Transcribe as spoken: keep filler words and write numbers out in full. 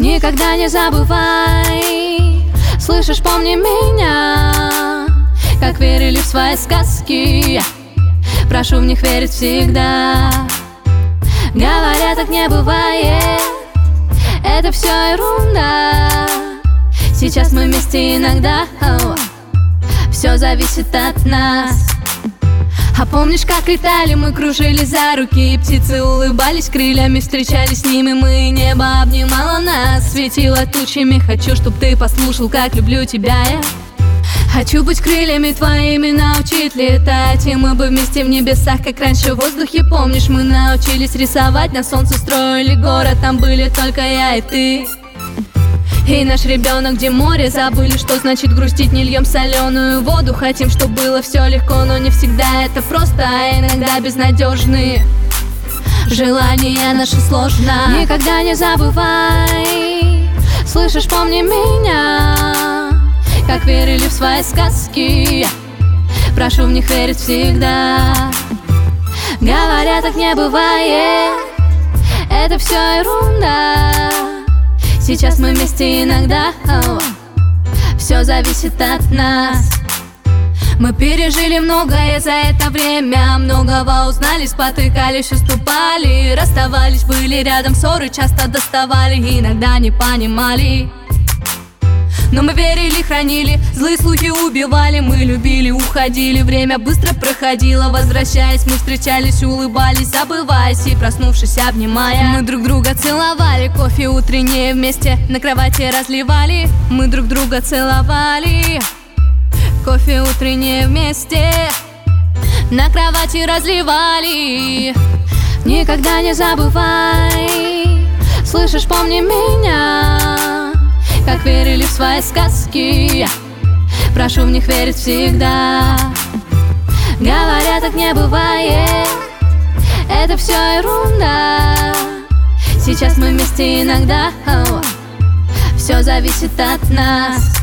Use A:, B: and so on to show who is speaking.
A: Никогда не забывай, слышишь, помни меня, как верили в свои сказки, прошу в них верить всегда. Говорят, так не бывает, это все ерунда. Сейчас мы вместе иногда, все зависит от нас. А помнишь, как летали, мы кружили за руки, и птицы улыбались крыльями, встречались с ними мы, небо обнимало нас, светило тучами. Хочу, чтоб ты послушал, как люблю тебя я. Хочу быть крыльями твоими, научить летать, и мы бы вместе в небесах, как раньше в воздухе. Помнишь, мы научились рисовать, на солнце строили город, там были только я и ты. И наш ребенок, где море, забыли, что значит грустить, не льем соленую воду. Хотим, чтобы было все легко, но не всегда это просто, а иногда безнадежные желания наши сложно. Никогда не забывай, слышишь, помни меня, как верили в свои сказки, прошу в них верить всегда. Говорят, так не бывает, это все ерунда. Сейчас мы вместе иногда, все зависит от нас. Мы пережили многое за это время, многого узнали, спотыкались, уступали, расставались, были рядом, ссоры часто доставали, иногда не понимали. Но мы верили, хранили, злые слухи убивали, мы любили, уходили, время быстро проходило. Возвращаясь, мы встречались, улыбались, забываясь и, проснувшись, обнимая, мы друг друга целовали, кофе утреннее вместе на кровати разливали. Мы друг друга целовали, кофе утреннее вместе на кровати разливали. Никогда не забывай, слышишь, помни меня, как верили в свои сказки, прошу в них верить всегда. Говорят, так не бывает, это все ерунда. Сейчас мы вместе иногда, все зависит от нас.